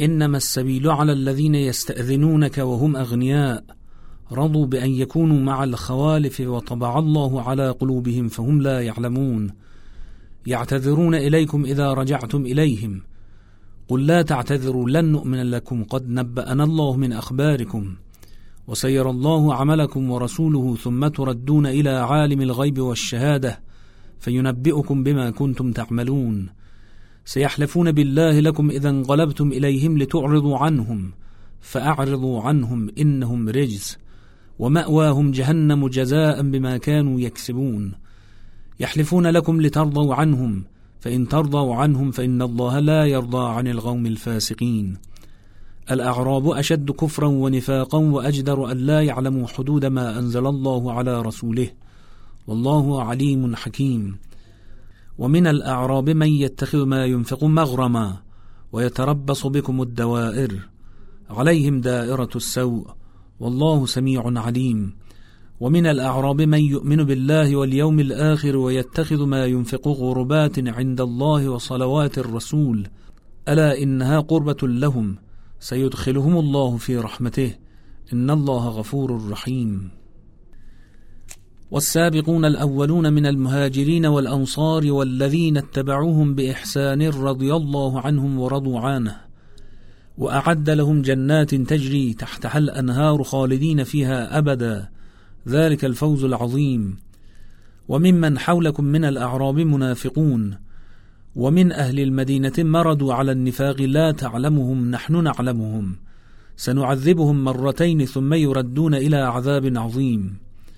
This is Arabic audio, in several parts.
إنما السبيل على الذين يستأذنونك وهم أغنياء رضوا بأن يكونوا مع الخوالف وطبع الله على قلوبهم فهم لا يعلمون. يعتذرون إليكم إذا رجعتم إليهم قل لا تعتذروا لن نؤمن لكم قد نبأنا الله من أخباركم وسيرى الله عملكم ورسوله ثم تردون إلى عالم الغيب والشهادة فينبئكم بما كنتم تعملون. سيحلفون بالله لكم إذا انقلبتم إليهم لتعرضوا عنهم فأعرضوا عنهم إنهم رجس ومأواهم جهنم جزاء بما كانوا يكسبون. يحلفون لكم لترضوا عنهم فإن ترضوا عنهم فإن الله لا يرضى عن القوم الفاسقين. الأعراب أشد كفرا ونفاقا وأجدر أن لا يعلموا حدود ما أنزل الله على رسوله والله عليم حكيم. ومن الأعراب من يتخذ ما ينفق مغرما ويتربص بكم الدوائر عليهم دائرة السوء والله سميع عليم. ومن الأعراب من يؤمن بالله واليوم الآخر ويتخذ ما ينفق قربات عند الله وصلوات الرسول ألا إنها قربة لهم سيدخلهم الله في رحمته إن الله غفور رحيم. والسابقون الأولون من المهاجرين والأنصار والذين اتبعوهم بإحسان رضي الله عنهم ورضوا عنه وأعد لهم جنات تجري تحتها الأنهار خالدين فيها أبدا ذلك الفوز العظيم. وممن حولكم من الأعراب منافقون ومن أهل المدينة مردوا على النفاق لا تعلمهم نحن نعلمهم سنعذبهم مرتين ثم يردون إلى عذاب عظيم.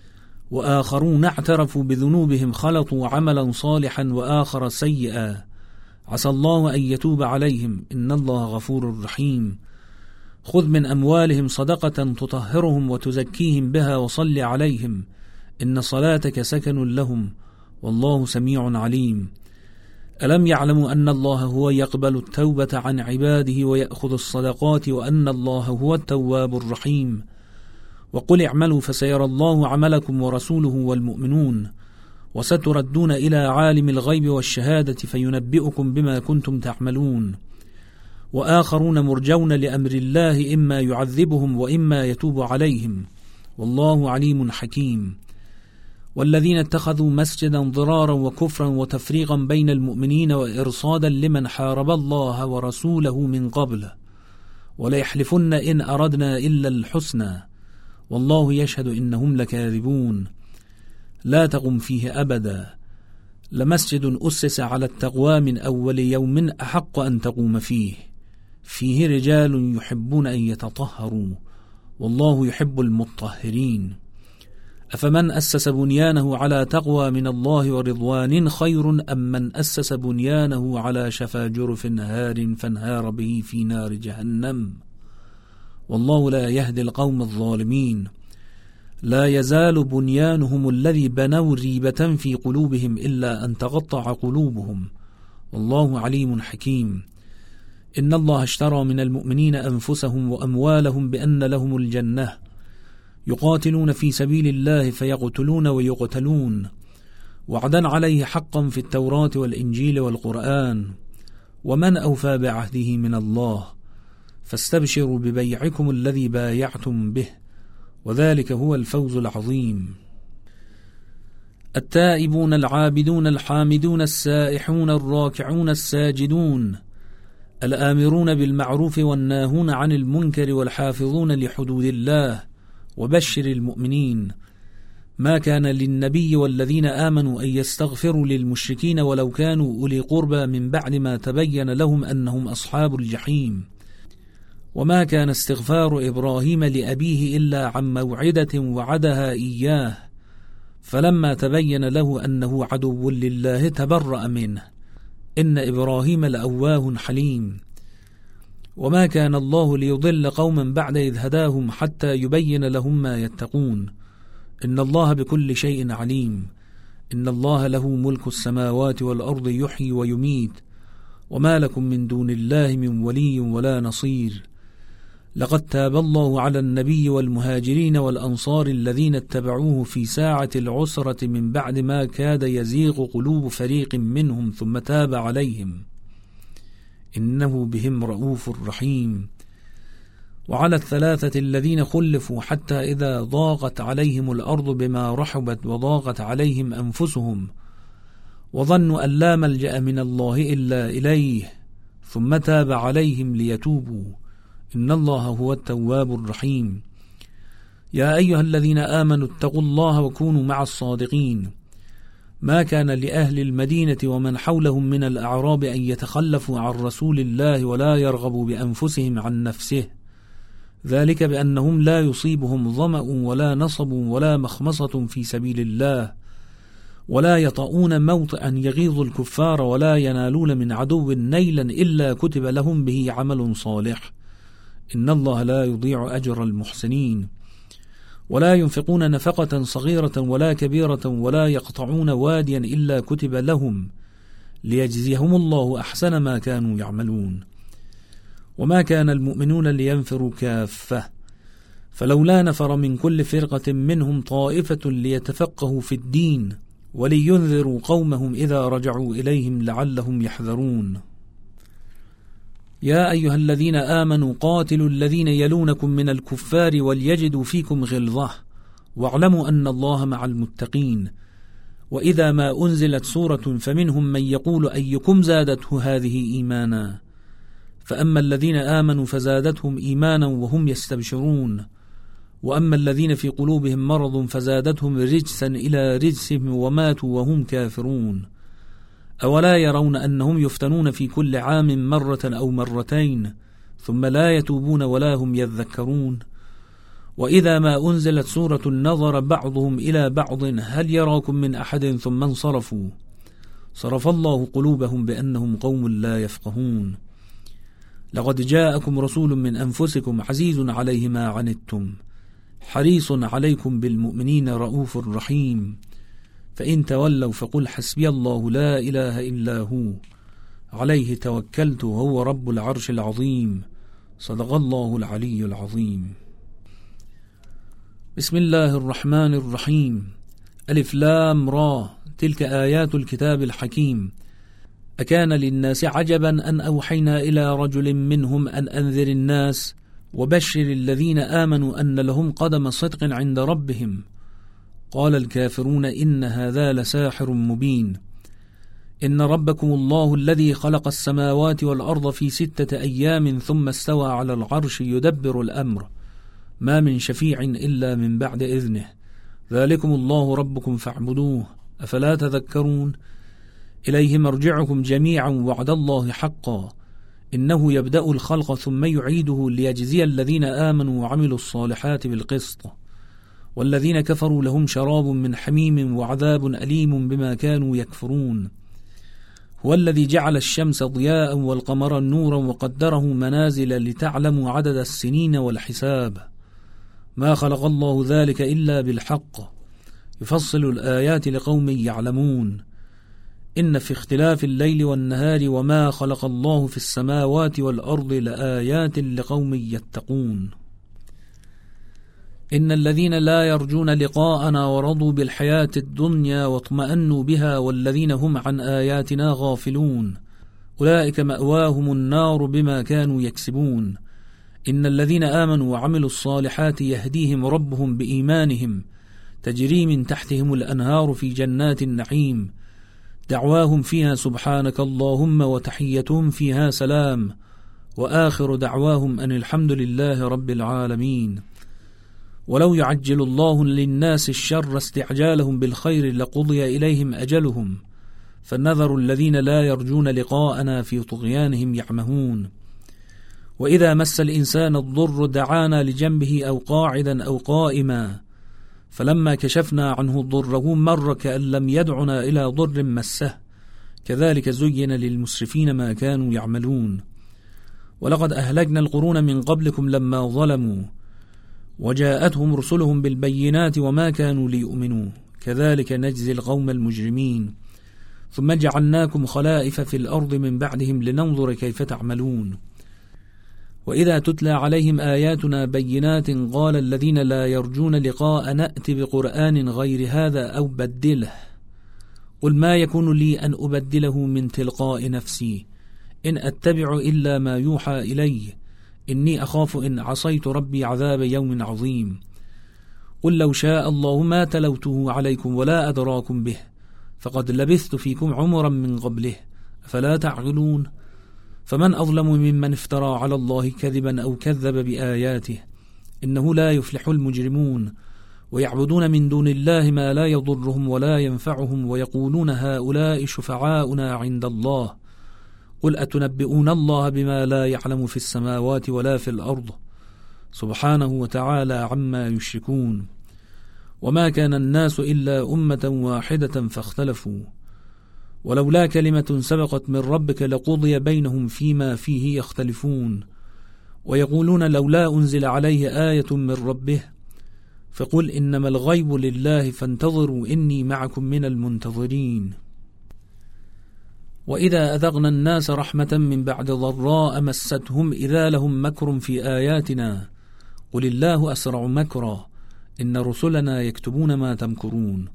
وآخرون اعترفوا بذنوبهم خلطوا عملا صالحا وآخر سيئا عسى الله أن يتوب عليهم إن الله غفور رحيم. خذ من أموالهم صدقة تطهرهم وتزكيهم بها وصل عليهم إن صلاتك سكن لهم والله سميع عليم. ألم يعلموا أن الله هو يقبل التوبة عن عباده ويأخذ الصدقات وأن الله هو التواب الرحيم. وقل اعملوا فسيرى الله عملكم ورسوله والمؤمنون وستردون إلى عالم الغيب والشهادة فينبئكم بما كنتم تعملون. وآخرون مرجون لأمر الله إما يعذبهم وإما يتوب عليهم والله عليم حكيم. والذين اتخذوا مسجدا ضرارا وكفرا وتفريقا بين المؤمنين وإرصادا لمن حارب الله ورسوله من قبل وليحلفن إن أردنا إلا الحسنى والله يشهد إنهم لكاذبون. لا تقم فيه أبدا لمسجد أسس على التقوى من أول يوم أحق أن تقوم فيه رجال يحبون أن يتطهروا والله يحب المطهرين. أفمن أسس بنيانه على تقوى من الله ورضوان خير أم من أسس بنيانه على شفا جرف نهار فانهار به في نار جهنم والله لا يهدي القوم الظالمين. لا يزال بنيانهم الذي بنوا ريبة في قلوبهم إلا أن تقطع قلوبهم والله عليم حكيم. إن الله اشترى من المؤمنين أنفسهم وأموالهم بأن لهم الجنة يقاتلون في سبيل الله فيقتلون ويقتلون وعدا عليه حقا في التوراة والإنجيل والقرآن ومن أوفى بعهده من الله فاستبشروا ببيعكم الذي بايعتم به وذلك هو الفوز العظيم. التائبون العابدون الحامدون السائحون الراكعون الساجدون الآمرون بالمعروف والناهون عن المنكر والحافظون لحدود الله وبشر المؤمنين. ما كان للنبي والذين آمنوا أن يستغفروا للمشركين ولو كانوا أولي قربى من بعد ما تبين لهم أنهم أصحاب الجحيم. وما كان استغفار إبراهيم لأبيه إلا عن موعدة وعدها إياه فلما تبين له أنه عدو لله تبرأ منه إن إبراهيم لأواه حليم. وما كان الله ليضل قوما بعد إذ هداهم حتى يبين لهم ما يتقون إن الله بكل شيء عليم. إن الله له ملك السماوات والأرض يحيي ويميت وما لكم من دون الله من ولي ولا نصير. لقد تاب الله على النبي والمهاجرين والأنصار الذين اتبعوه في ساعة العسرة من بعد ما كاد يزيغ قلوب فريق منهم ثم تاب عليهم إنه بهم رؤوف رحيم. وعلى الثلاثة الذين خلفوا حتى إذا ضاقت عليهم الأرض بما رحبت وضاقت عليهم أنفسهم وظنوا أن لا ملجأ من الله إلا إليه ثم تاب عليهم ليتوبوا إن الله هو التواب الرحيم. يا أيها الذين آمنوا اتقوا الله وكونوا مع الصادقين. ما كان لأهل المدينة ومن حولهم من الأعراب أن يتخلفوا عن رسول الله ولا يرغبوا بأنفسهم عن نفسه، ذلك بأنهم لا يصيبهم ظمأ ولا نصب ولا مخمصة في سبيل الله ولا يطؤون موطئا يغيظ الكفار ولا ينالون من عدو نيلا إلا كتب لهم به عمل صالح إن الله لا يضيع أجر المحسنين. ولا ينفقون نفقة صغيرة ولا كبيرة ولا يقطعون واديا إلا كتب لهم ليجزيهم الله أحسن ما كانوا يعملون. وما كان المؤمنون لينفروا كافة فلولا نفر من كل فرقة منهم طائفة ليتفقهوا في الدين ولينذروا قومهم إذا رجعوا إليهم لعلهم يحذرون. يا أيها الذين آمنوا قاتلوا الذين يلونكم من الكفار وليجدوا فيكم غلظة واعلموا أن الله مع المتقين. وإذا ما أنزلت سورة فمنهم من يقول أيكم زادته هذه إيمانا فأما الذين آمنوا فزادتهم إيمانا وهم يستبشرون وأما الذين في قلوبهم مرض فزادتهم رجسا إلى رجسهم وماتوا وهم كافرون. أولا يرون أنهم يفتنون في كل عام مرة أو مرتين ثم لا يتوبون ولا هم يذكرون. وإذا ما أنزلت سورة نظر بعضهم إلى بعض هل يراكم من أحد ثم انصرفوا صرف الله قلوبهم بأنهم قوم لا يفقهون. لقد جاءكم رسول من أنفسكم عزيز عليه ما عنتم حريص عليكم بالمؤمنين رؤوف رحيم. فإن تولوا فقل حسبي الله لا إله إلا هو عليه توكلت وهو رب العرش العظيم. صدق الله العلي العظيم. بسم الله الرحمن الرحيم. ألف لام را تلك آيات الكتاب الحكيم. أكان للناس عجبا أن أوحينا إلى رجل منهم أن أنذر الناس وبشر الذين آمنوا أن لهم قدم صدق عند ربهم. قال الكافرون إن هذا لساحر مبين. إن ربكم الله الذي خلق السماوات والأرض في 6 أيام ثم استوى على العرش يدبر الأمر ما من شفيع إلا من بعد إذنه ذلكم الله ربكم فاعبدوه أفلا تذكرون. إليه مرجعكم جميعا وعد الله حقا إنه يبدأ الخلق ثم يعيده ليجزي الذين آمنوا وعملوا الصالحات بالقسط والذين كفروا لهم شراب من حميم وعذاب أليم بما كانوا يكفرون. هو الذي جعل الشمس ضياء والقمر نورا وقدره منازل لتعلموا عدد السنين والحساب ما خلق الله ذلك إلا بالحق يفصل الآيات لقوم يعلمون. إن في اختلاف الليل والنهار وما خلق الله في السماوات والأرض لآيات لقوم يتقون. إن الذين لا يرجون لقاءنا ورضوا بالحياة الدنيا واطمأنوا بها والذين هم عن آياتنا غافلون أولئك مأواهم النار بما كانوا يكسبون. إن الذين آمنوا وعملوا الصالحات يهديهم ربهم بإيمانهم تجري من تحتهم الأنهار في جنات النعيم دعواهم فيها سبحانك اللهم وتحيتهم فيها سلام وآخر دعواهم أن الحمد لله رب العالمين. ولو يعجل الله للناس الشر استعجالهم بالخير لقضي إليهم أجلهم فنذر الذين لا يرجون لقاءنا في طغيانهم يعمهون. وإذا مس الإنسان الضر دعانا لجنبه أو قاعدا أو قائما فلما كشفنا عنه ضره مر كأن لم يدعنا إلى ضر مسه كذلك زين للمسرفين ما كانوا يعملون. ولقد أهلكنا القرون من قبلكم لما ظلموا وجاءتهم رسلهم بالبينات وما كانوا ليؤمنوا كذلك نجزي القوم المجرمين. ثم جعلناكم خلائف في الأرض من بعدهم لننظر كيف تعملون. وإذا تتلى عليهم آياتنا بينات قال الذين لا يرجون لقاء نأتي بقرآن غير هذا أو بدله قل ما يكون لي أن أبدله من تلقاء نفسي إن أتبع إلا ما يوحى إلي إني أخاف إن عصيت ربي عذاب يوم عظيم. قل لو شاء الله ما تلوته عليكم ولا أدراكم به فقد لبثت فيكم عمرا من قبله أفلا تعقلون. فمن أظلم ممن افترى على الله كذبا أو كذب بآياته إنه لا يفلح المجرمون. ويعبدون من دون الله ما لا يضرهم ولا ينفعهم ويقولون هؤلاء شفعاؤنا عند الله قل أتنبئون الله بما لا يعلم في السماوات ولا في الأرض سبحانه وتعالى عما يشركون. وما كان الناس إلا أمة واحدة فاختلفوا ولولا كلمة سبقت من ربك لقضي بينهم فيما فيه يختلفون. ويقولون لولا أنزل عليه آية من ربه فقل إنما الغيب لله فانتظروا إني معكم من المنتظرين. وإذا أذقنا الناس رحمة من بعد ضراء مستهم إذا لهم مكر في آياتنا قل الله أسرع مكرا إن رسلنا يكتبون ما تمكرون.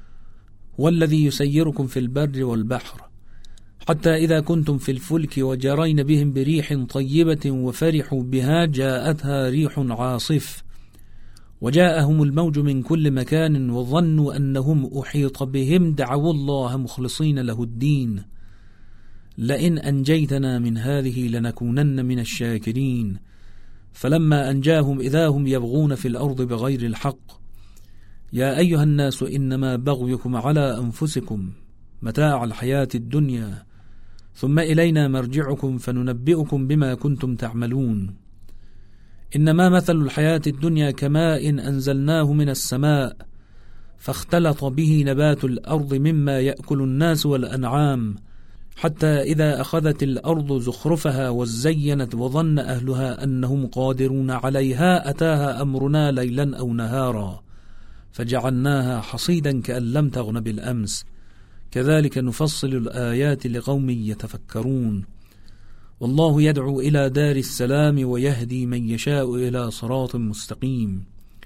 والذي يسيركم في البر والبحر حتى إذا كنتم في الفلك وجرين بهم بريح طيبة وفرحوا بها جاءتها ريح عاصف وجاءهم الموج من كل مكان وظنوا أنهم أحيط بهم دعوا الله مخلصين له الدين لئن أنجيتنا من هذه لنكونن من الشاكرين. فلما أنجاهم إذا هم يبغون في الأرض بغير الحق يا أيها الناس إنما بغيكم على أنفسكم متاع الحياة الدنيا ثم إلينا مرجعكم فننبئكم بما كنتم تعملون. إنما مثل الحياة الدنيا كماء أنزلناه من السماء فاختلط به نبات الأرض مما يأكل الناس والأنعام حتى إذا أخذت الأرض زخرفها وزينت وظن أهلها أنهم قادرون عليها أتاها أمرنا ليلا أو نهارا فجعلناها حصيدا كأن لم تغن بالأمس كذلك نفصل الآيات لقوم يتفكرون. والله يدعو إلى دار السلام ويهدي من يشاء إلى صراط مستقيم.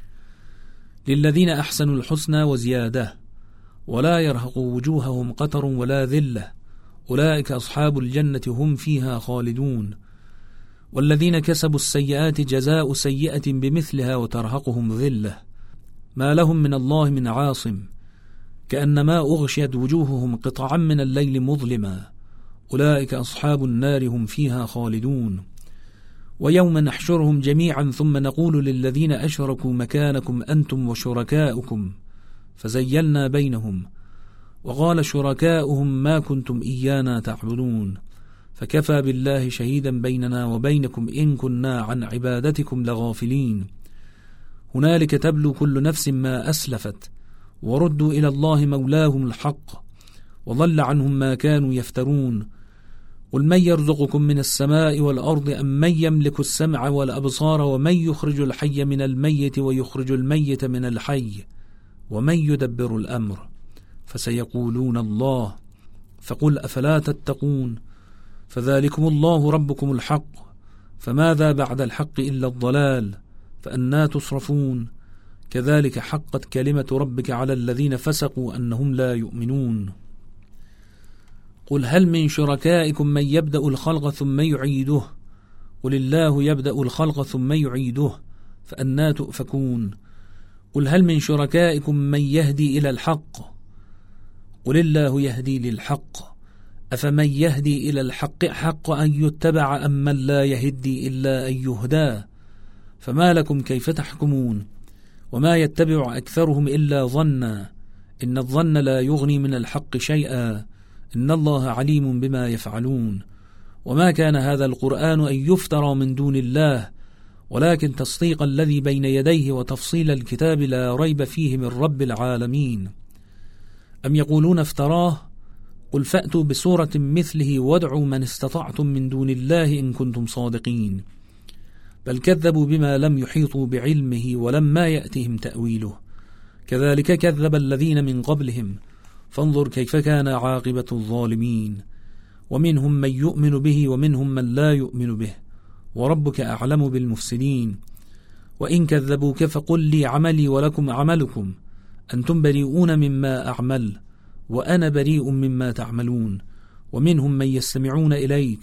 للذين أحسنوا الحسنى وزيادة ولا يرهق وجوههم قتر ولا ذلة أولئك أصحاب الجنة هم فيها خالدون. والذين كسبوا السيئات جزاء سيئة بمثلها وترهقهم ذلة ما لهم من الله من عاصم كأنما أغشيت وجوههم قطعا من الليل مظلما أولئك أصحاب النار هم فيها خالدون. ويوم نحشرهم جميعا ثم نقول للذين أشركوا مكانكم أنتم وشركاؤكم فزيلنا بينهم وقال شركاؤهم ما كنتم إيانا تعبدون فكفى بالله شهيدا بيننا وبينكم إن كنا عن عبادتكم لغافلين. هنالك تبلو كل نفس ما أسلفت وردوا إلى الله مولاهم الحق وضل عنهم ما كانوا يفترون. قل من يرزقكم من السماء والأرض أم من يملك السمع والأبصار ومن يخرج الحي من الميت ويخرج الميت من الحي ومن يدبر الأمر فسيقولون الله فقل أفلا تتقون. فذلكم الله ربكم الحق فماذا بعد الحق إلا الضلال فأنا تصرفون. كذلك حقت كلمة ربك على الذين فسقوا أنهم لا يؤمنون. قل هل من شركائكم من يبدأ الخلق ثم يعيده قل الله يبدأ الخلق ثم يعيده فأنا تؤفكون. قل هل من شركائكم من يهدي إلى الحق قل الله يهدي للحق أفمن يهدي إلى الحق حق أن يتبع أم من لا يهدي إلا أن يهدى فما لكم كيف تحكمون. وما يتبع أكثرهم إلا ظنا إن الظن لا يغني من الحق شيئا إن الله عليم بما يفعلون. وما كان هذا القرآن أن يفترى من دون الله ولكن تصديق الذي بين يديه وتفصيل الكتاب لا ريب فيه من رب العالمين. أم يقولون افتراه قل فأتوا بسورة مثله وادعوا من استطعتم من دون الله إن كنتم صادقين بل كذبوا بما لم يحيطوا بعلمه ولما يأتهم تأويله كذلك كذب الذين من قبلهم فانظر كيف كان عاقبة الظالمين. ومنهم من يؤمن به ومنهم من لا يؤمن به وربك أعلم بالمفسدين. وإن كذبوك فقل لي عملي ولكم عملكم أنتم بريئون مما أعمل وأنا بريء مما تعملون. ومنهم من يستمعون إليك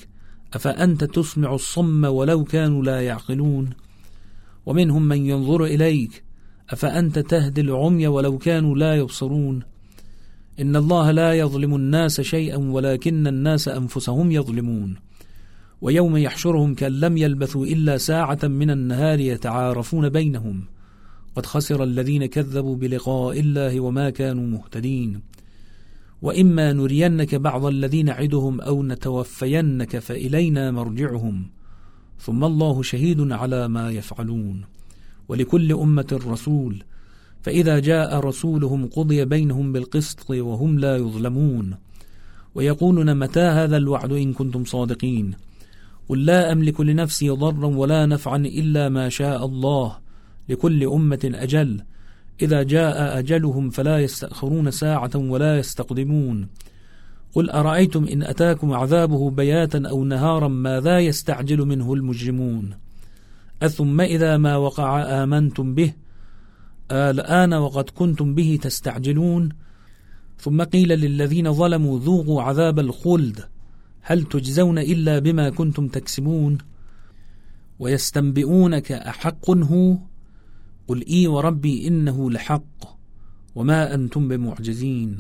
أفأنت تسمع الصم ولو كانوا لا يعقلون ومنهم من ينظر إليك أفأنت تهدي العمي ولو كانوا لا يبصرون إن الله لا يظلم الناس شيئا ولكن الناس أنفسهم يظلمون ويوم يحشرهم كأن لم يلبثوا إلا ساعة من النهار يتعارفون بينهم قد خسر الذين كذبوا بلقاء الله وما كانوا مهتدين وإما نرينك بعض الذين نعدهم أو نتوفينك فإلينا مرجعهم ثم الله شهيد على ما يفعلون ولكل أمة رسول فإذا جاء رسولهم قضي بينهم بالقسط وهم لا يظلمون ويقولون متى هذا الوعد إن كنتم صادقين قل لا أملك لنفسي ضرا ولا نفعا إلا ما شاء الله لكل أمة أجل إذا جاء أجلهم فلا يستأخرون ساعة ولا يستقدمون قل أرأيتم إن أتاكم عذابه بياتا أو نهارا ماذا يستعجل منه المجرمون أثم إذا ما وقع آمنتم به الآن وقد كنتم به تستعجلون ثم قيل للذين ظلموا ذوقوا عذاب الخلد هل تجزون إلا بما كنتم تكسبون ويستنبئونك أحق هو قل إي وربي إنه لحق وما أنتم بمعجزين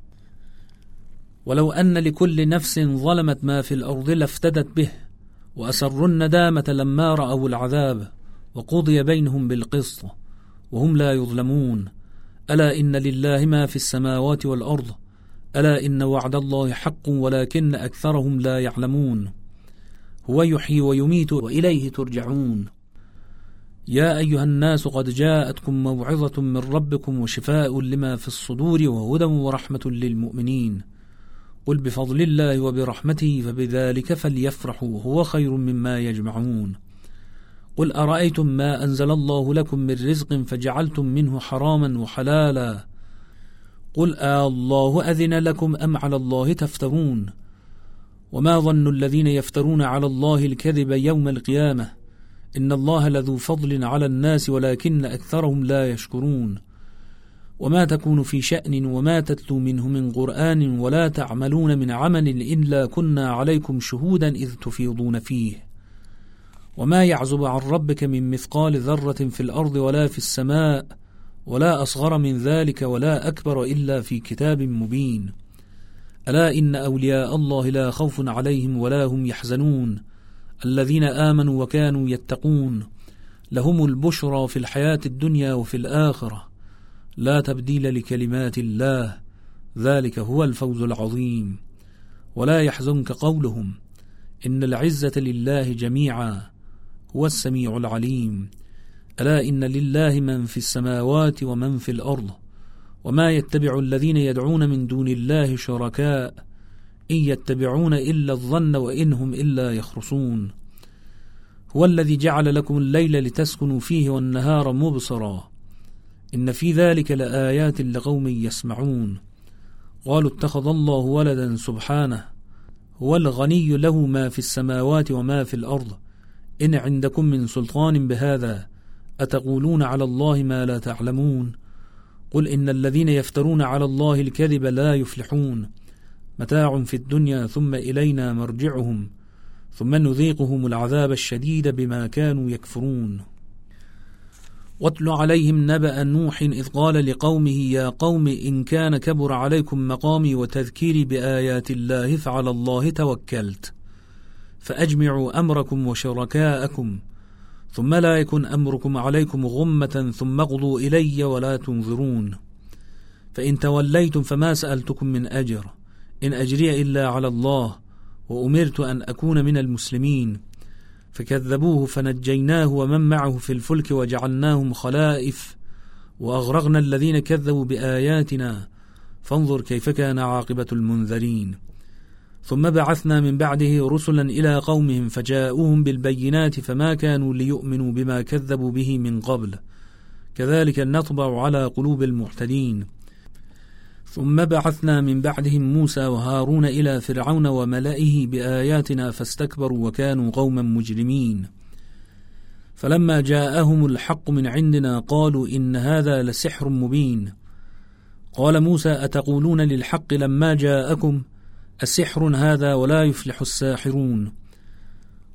ولو أن لكل نفس ظلمت ما في الأرض لافتدت به وأسروا الندامة لما رأوا العذاب وقضي بينهم بالقسط وهم لا يظلمون ألا إن لله ما في السماوات والأرض ألا إن وعد الله حق ولكن أكثرهم لا يعلمون هو يحيي ويميت وإليه ترجعون يا أيها الناس قد جاءتكم موعظة من ربكم وشفاء لما في الصدور وهدى ورحمة للمؤمنين قل بفضل الله وبرحمته فبذلك فليفرحوا هو خير مما يجمعون قل أرأيتم ما أنزل الله لكم من رزق فجعلتم منه حراما وحلالا قل الله أذن لكم أم على الله تفترون وما ظن الذين يفترون على الله الكذب يوم القيامة إن الله لذو فضل على الناس ولكن أكثرهم لا يشكرون وما تكون في شأن وما تتلو منه من قرآن ولا تعملون من عمل إلا كنا عليكم شهودا إذ تفيضون فيه وما يعزب عن ربك من مثقال ذرة في الأرض ولا في السماء ولا أصغر من ذلك ولا أكبر إلا في كتاب مبين ألا إن أولياء الله لا خوف عليهم ولا هم يحزنون الذين آمنوا وكانوا يتقون لهم البشرى في الحياة الدنيا وفي الآخرة لا تبديل لكلمات الله ذلك هو الفوز العظيم ولا يحزنك قولهم إن العزة لله جميعا هو السميع العليم ألا إن لله من في السماوات ومن في الأرض وما يتبع الذين يدعون من دون الله شركاء إن يتبعون إلا الظن وإنهم إلا يخرصون هو الذي جعل لكم الليل لتسكنوا فيه والنهار مبصرا إن في ذلك لآيات لقوم يسمعون قالوا اتخذ الله ولدا سبحانه هو الغني له ما في السماوات وما في الأرض إن عندكم من سلطان بهذا أتقولون على الله ما لا تعلمون قل إن الذين يفترون على الله الكذب لا يفلحون متاع في الدنيا ثم إلينا مرجعهم ثم نذيقهم العذاب الشديد بما كانوا يكفرون واتل عليهم نبأ نوح إذ قال لقومه يا قوم إن كان كبر عليكم مقامي وتذكيري بآيات الله فعلى الله توكلت فأجمعوا أمركم وشركاءكم ثم لا يكن أمركم عليكم غمة ثم اقضوا إلي ولا تنظرون فإن توليتم فما سألتكم من أجر إن أجري إلا على الله وأمرت أن أكون من المسلمين فكذبوه فنجيناه ومن معه في الفلك وجعلناهم خلائف وأغرقنا الذين كذبوا بآياتنا فانظر كيف كان عاقبة المنذرين ثم بعثنا من بعده رسلا إلى قومهم فجاءوهم بالبينات فما كانوا ليؤمنوا بما كذبوا به من قبل كذلك نطبع على قلوب المعتدين ثم بعثنا من بعدهم موسى وهارون إلى فرعون وملئه بآياتنا فاستكبروا وكانوا قوما مجرمين فلما جاءهم الحق من عندنا قالوا إن هذا لسحر مبين قال موسى أتقولون للحق لما جاءكم السحر هذا ولا يفلح الساحرون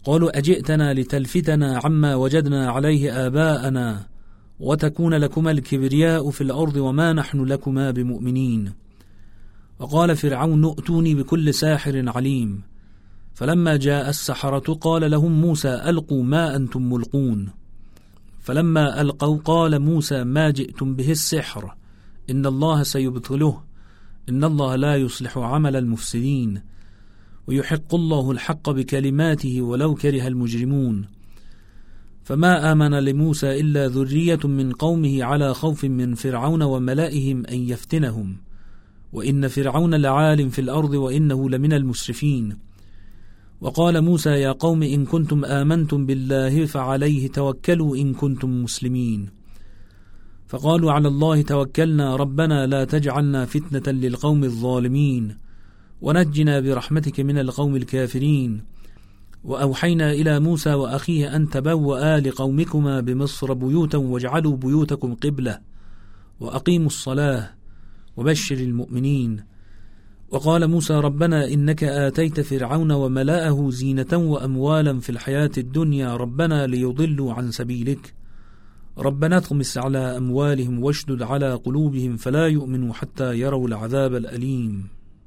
قالوا أجئتنا لتلفتنا عما وجدنا عليه آباءنا وتكون لكما الكبرياء في الأرض وما نحن لكما بمؤمنين. وقال فرعون ائتوني بكل ساحر عليم. فلما جاء السحرة قال لهم موسى ألقوا ما أنتم ملقون. فلما ألقوا قال موسى ما جئتم به السحر إن الله سيبطله إن الله لا يصلح عمل المفسدين ويحق الله الحق بكلماته ولو كره المجرمون. فما آمن لموسى إلا ذرية من قومه على خوف من فرعون وملئهم أن يفتنهم وإن فرعون لعال في الأرض وإنه لمن المسرفين. وقال موسى يا قوم إن كنتم آمنتم بالله فعليه توكلوا إن كنتم مسلمين. فقالوا على الله توكلنا ربنا لا تجعلنا فتنة للقوم الظالمين ونجنا برحمتك من القوم الكافرين. وأوحينا إلى موسى وأخيه أن تبوأ لقومكما بمصر بيوتا واجعلوا بيوتكم قبلة وأقيموا الصلاة وبشر المؤمنين. وقال موسى ربنا إنك آتيت فرعون وملأه زينة وأموالا في الحياة الدنيا ربنا ليضلوا عن سبيلك ربنا اطمس على أموالهم واشدد على قلوبهم فلا يؤمنوا حتى يروا العذاب الأليم.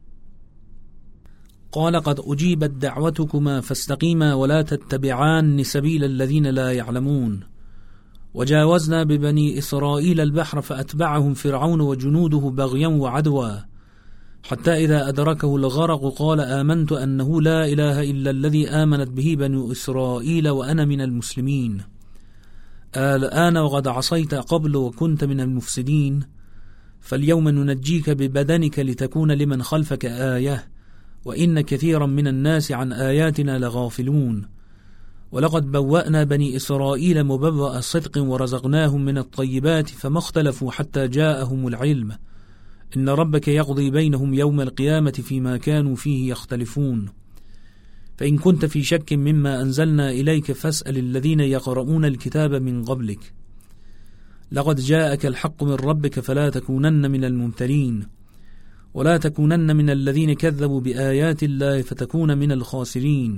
قال قد أجيبت دعوتكما فاستقيما ولا تتبعان سبيل الذين لا يعلمون. وجاوزنا ببني إسرائيل البحر فأتبعهم فرعون وجنوده بغيا وعدوا حتى إذا أدركه الغرق قال آمنت أنه لا إله إلا الذي آمنت به بنو إسرائيل وأنا من المسلمين. الآن وقد عصيت قبل وكنت من المفسدين فاليوم ننجيك ببدنك لتكون لمن خلفك آية وإن كثيرا من الناس عن آياتنا لغافلون. ولقد بوأنا بني إسرائيل مبوأ صدق ورزقناهم من الطيبات فما اختلفوا حتى جاءهم العلم إن ربك يقضي بينهم يوم القيامة فيما كانوا فيه يختلفون. فإن كنت في شك مما أنزلنا إليك فاسأل الذين يقرؤون الكتاب من قبلك لقد جاءك الحق من ربك فلا تكونن من الممترين ولا تكونن من الذين كذبوا بآيات الله فتكون من الخاسرين.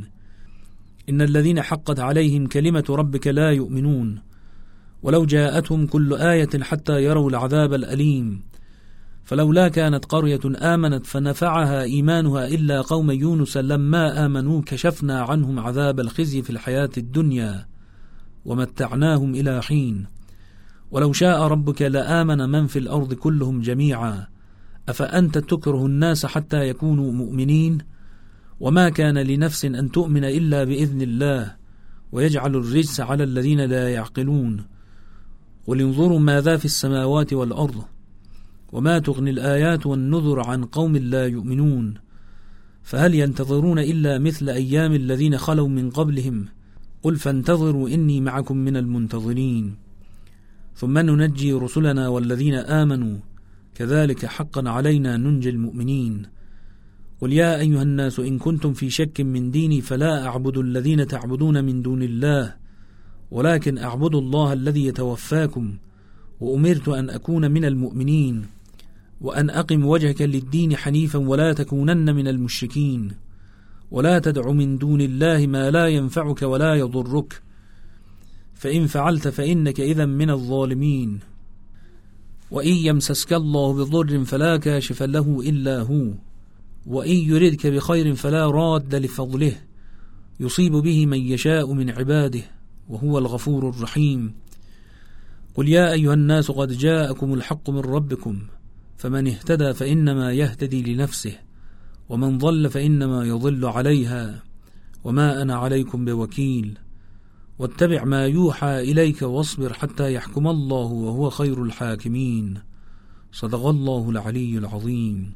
إن الذين حقت عليهم كلمة ربك لا يؤمنون ولو جاءتهم كل آية حتى يروا العذاب الأليم. فلولا كانت قرية آمنت فنفعها إيمانها إلا قوم يونس لما آمنوا كشفنا عنهم عذاب الخزي في الحياة الدنيا ومتعناهم إلى حين. ولو شاء ربك لآمن من في الأرض كلهم جميعا أفأنت تكره الناس حتى يكونوا مؤمنين وما كان لنفس أن تؤمن إلا بإذن الله ويجعل الرجس على الذين لا يعقلون. قل انظروا ماذا في السماوات والأرض وما تغني الآيات والنذر عن قوم لا يؤمنون. فهل ينتظرون إلا مثل أيام الذين خلوا من قبلهم قل فانتظروا إني معكم من المنتظرين. ثم ننجي رسلنا والذين آمنوا كذلك حقا علينا ننجي المؤمنين. قل يا أيها الناس إن كنتم في شك من ديني فلا أعبد الذين تعبدون من دون الله ولكن أعبد الله الذي يتوفاكم وأمرت أن أكون من المؤمنين وأن أقم وجهك للدين حنيفا ولا تكونن من المشركين ولا تدع من دون الله ما لا ينفعك ولا يضرك فإن فعلت فإنك إذا من الظالمين. وإن يمسسك الله بضر فلا كاشف له إلا هو وإن يردك بخير فلا راد لفضله يصيب به من يشاء من عباده وهو الغفور الرحيم. قل يا أيها الناس قد جاءكم الحق من ربكم فمن اهتدى فإنما يهتدي لنفسه ومن ضل فإنما يضل عليها وما أنا عليكم بوكيل. واتبع ما يوحى إليك واصبر حتى يحكم الله وهو خير الحاكمين. صدق الله العلي العظيم.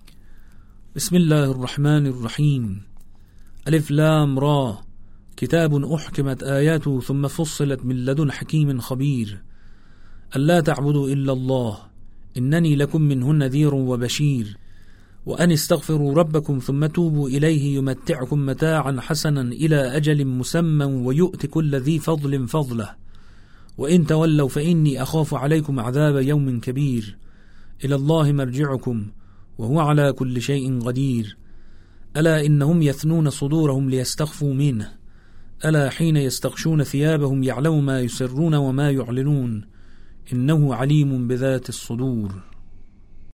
بسم الله الرحمن الرحيم. ألف لام را كتاب أحكمت آياته ثم فصلت من لدن حكيم خبير ألا تعبدوا إلا الله إنني لكم منه نذير وبشير وأن استغفروا ربكم ثم توبوا إليه يمتعكم متاعا حسنا إلى أجل مسمى ويؤت كل ذي فضل فضله وإن تولوا فإني أخاف عليكم عذاب يوم كبير إلى الله مرجعكم وهو على كل شيء قدير. ألا إنهم يثنون صدورهم ليستخفوا منه ألا حين يستغشون ثيابهم يعلم ما يسرون وما يعلنون إنه عليم بذات الصدور.